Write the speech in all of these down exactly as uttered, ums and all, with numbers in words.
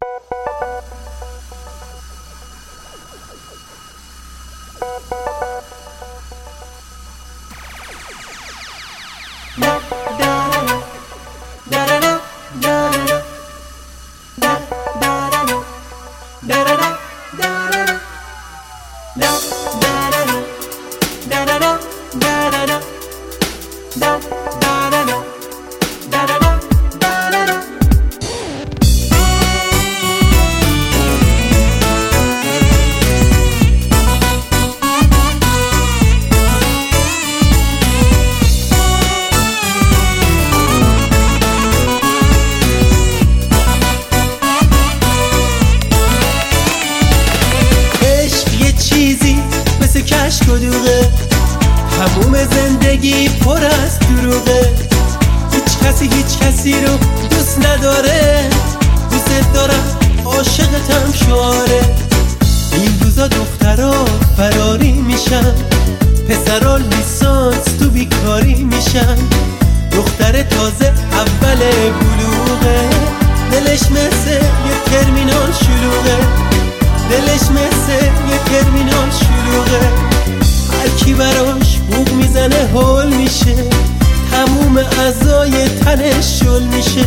کشک و دوغه، تموم زندگی پر از دروغه. هیچ کسی هیچ کسی رو دوست نداره، دوست دارم عاشقتم شعاره. این روزا دخترها فراری میشن، پسرها لیسانس تو بیکاری میشن. دختر تازه اول بلوغه، دلش مثل یه ترمینال شلوغه، دلش مثل یه ترمینال شلوغه. هر کی براش بوق میزنه هول میشه، تموم اعضای تنش شل میشه.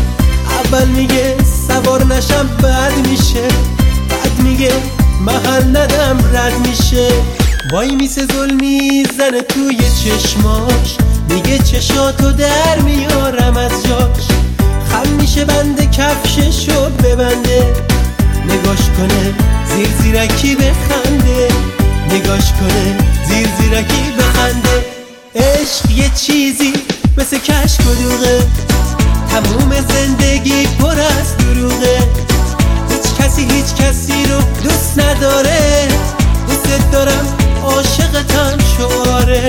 اول میگه سوار نشم بعد میشه، بعد میگه محل ندم رد میشه. وای میسه ظلمی زنه توی چشماش، میگه چشاتو در میارم از جاش. خم میشه بنده کفششو ببنده، نگاش کنه زیر زیرکی بخنده، نگاش کنه زیر زیرکی بخنده. عشق یه چیزی مثل کشک و دوغه، تموم زندگی پر از دروغه. هیچ کسی هیچ کسی رو دوست نداره، دوست دارم عاشقتم شعاره.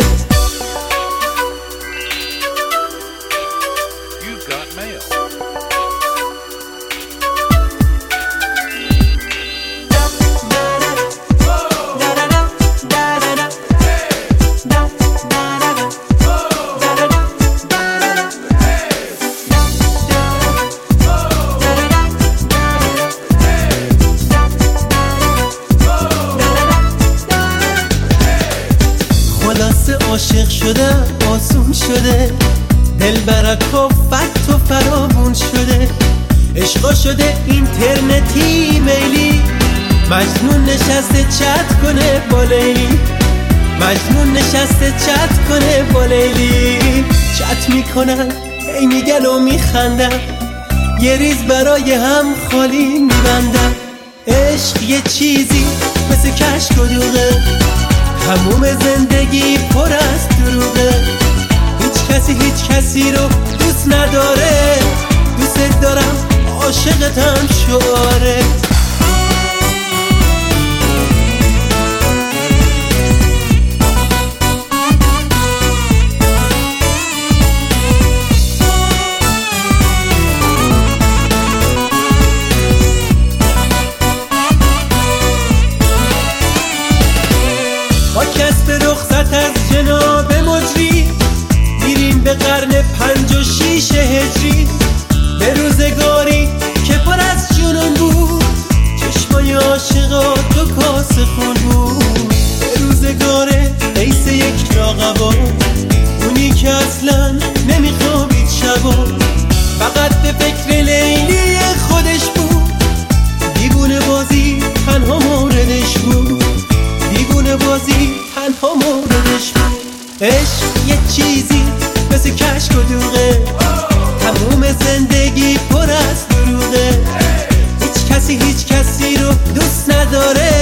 عاشق شدم آسون شده، دل برک و فت و فرامون شده. عشقا شده اینترنتی میلی، مجنون نشسته چت کنه با لیلی، مجنون نشسته چت کنه با لیلی. چت میکنن هی میگن و میخندن، یه ریز برای هم خالی میبندن. عشق یه چیزی مثل کشک و دوغه، تموم زندگی پر از دروغه. هیچ کسی هیچ کسی رو دوست نداره، دوست دارم عاشقتم شعاره. با کسب رخصت از جناب مجری، میریم به قرن پنج و شیش هجری. به روزگاری که پر از جنون بود، چشمای عاشقا تو کاسه خون بود. به روزگار قیس یک راقبا، اونی که اصلا نمیخوابید شبا، فقط به فکر لیلی خودش بود. دیوونه بازی تنها موردش بود، دیوونه بازی تنها موردش بود. عشق یه چیزی مثل کشک و دوغه، تموم زندگی پر از دروغه. هیچ کسی هیچ کسی رو دوست نداره،